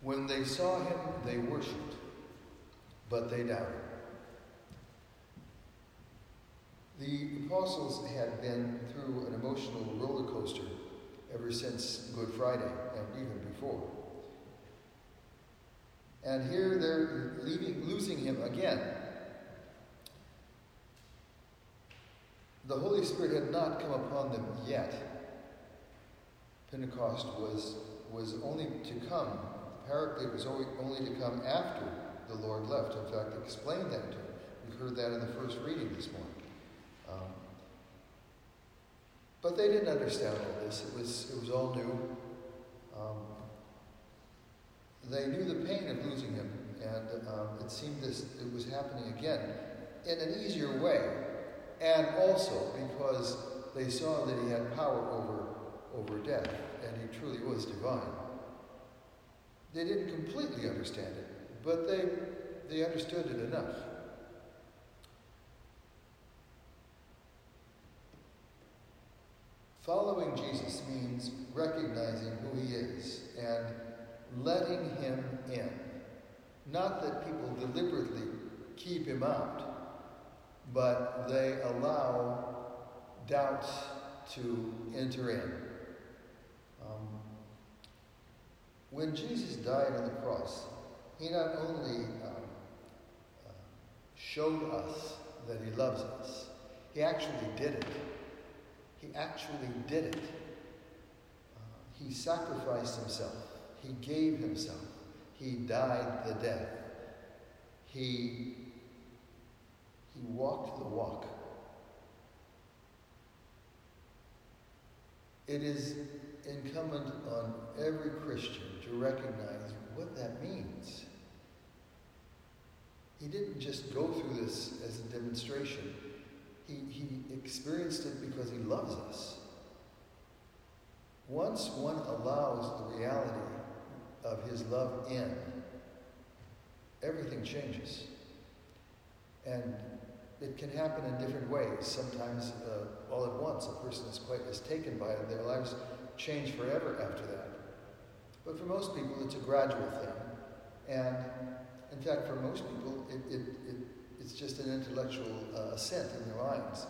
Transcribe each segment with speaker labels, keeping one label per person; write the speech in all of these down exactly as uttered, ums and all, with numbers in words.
Speaker 1: When they saw him, they worshipped, but they doubted. The apostles had been through an emotional roller coaster ever since Good Friday and even before. And here they're leaving, losing him again. The Holy Spirit had not come upon them yet. Pentecost was, was only to come. The Paraclete was only, only to come after the Lord left. In fact, I explained that to them. We heard that in the first reading this morning. Um, but they didn't understand all this. It was, it was all new. Um, they knew the pain of losing him, and um, it seemed this it was happening again in an easier way, and also because they saw that he had power over, over death, and he truly was divine. They didn't completely understand it, but they, they understood it enough. Following Jesus means recognizing who he is and letting him in. Not that people deliberately keep him out, but they allow doubt to enter in. Um, when Jesus died on the cross, he not only um, uh, showed us that he loves us, he actually did it. He actually did it. Uh, he sacrificed himself. He gave himself. He died the death. He, he walked the walk. It is incumbent on every Christian to recognize what that means. He didn't just go through this as a demonstration. He, he experienced it because he loves us. Once one allows the reality of his love in, everything changes. And it can happen in different ways. Sometimes uh, all at once a person is quite is taken by it. Their lives change forever after that. But for most people it's a gradual thing. And in fact for most people it, it, it it's just an intellectual uh, assent in their minds.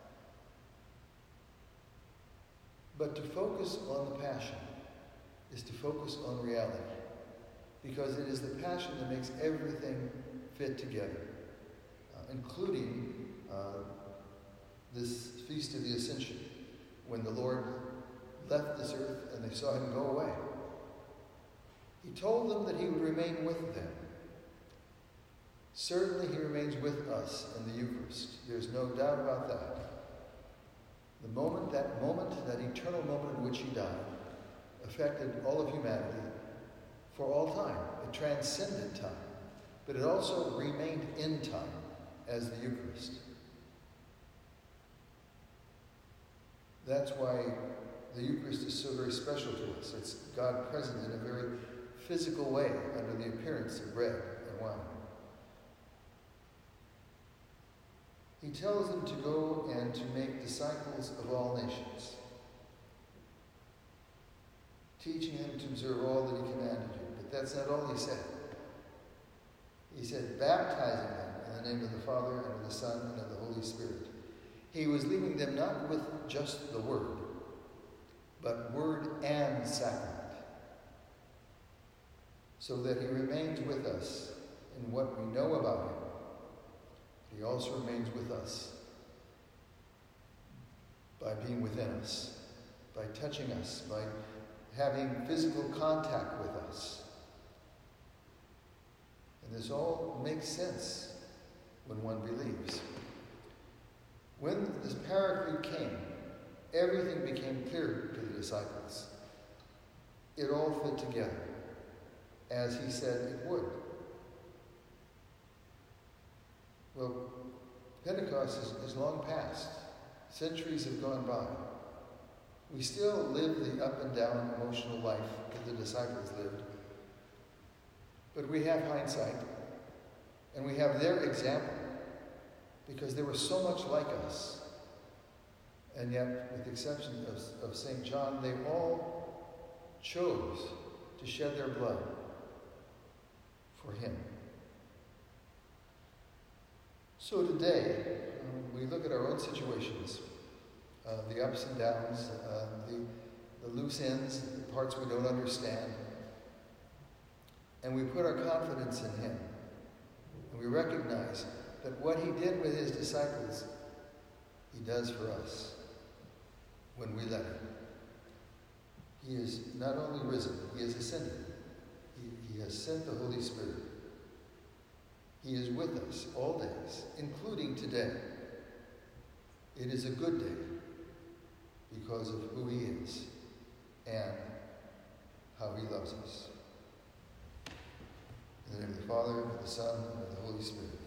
Speaker 1: But to focus on the passion is to focus on reality, because it is the passion that makes everything fit together, uh, including uh, this Feast of the Ascension, when the Lord left this earth and they saw him go away. He told them that he would remain with them. Certainly he remains with us in the Eucharist. There's no doubt about that. The moment, that moment, that eternal moment in which he died, affected all of humanity for all time. It transcended time, but it also remained in time as the Eucharist. That's why the Eucharist is so very special to us. It's God present in a very physical way under the appearance of bread and wine. He tells them to go and to make disciples of all nations, teaching them to observe all that he commanded you. But that's not all he said. He said, baptizing them in the name of the Father, and of the Son, and of the Holy Spirit. He was leaving them not with just the word, but word and sacrament, so that he remains with us in what we know about him. He also remains with us by being within us, by touching us, by having physical contact with us. And this all makes sense when one believes. When this Paraclete came, everything became clear to the disciples. It all fit together, as he said it would. Well, Pentecost is, is long past. Centuries have gone by. We still live the up and down emotional life that the disciples lived. But we have hindsight, and we have their example, because they were so much like us. And yet, with the exception of, of Saint John, they all chose to shed their blood for him. So today, um, we look at our own situations, uh, the ups and downs, uh, the, the loose ends, the parts we don't understand, and we put our confidence in him. And we recognize that what he did with his disciples, he does for us when we let him. He is not only risen, he is ascended. He, he has sent the Holy Spirit. He is with us all days, including today. It is a good day because of who he is and how he loves us. In the name of the Father, and of the Son, and of the Holy Spirit.